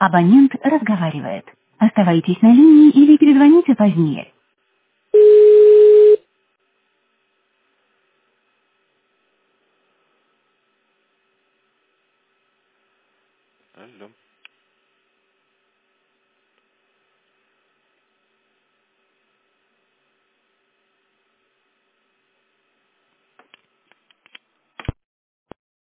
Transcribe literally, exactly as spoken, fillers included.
Абонент разговаривает. Оставайтесь на линии или перезвоните позднее.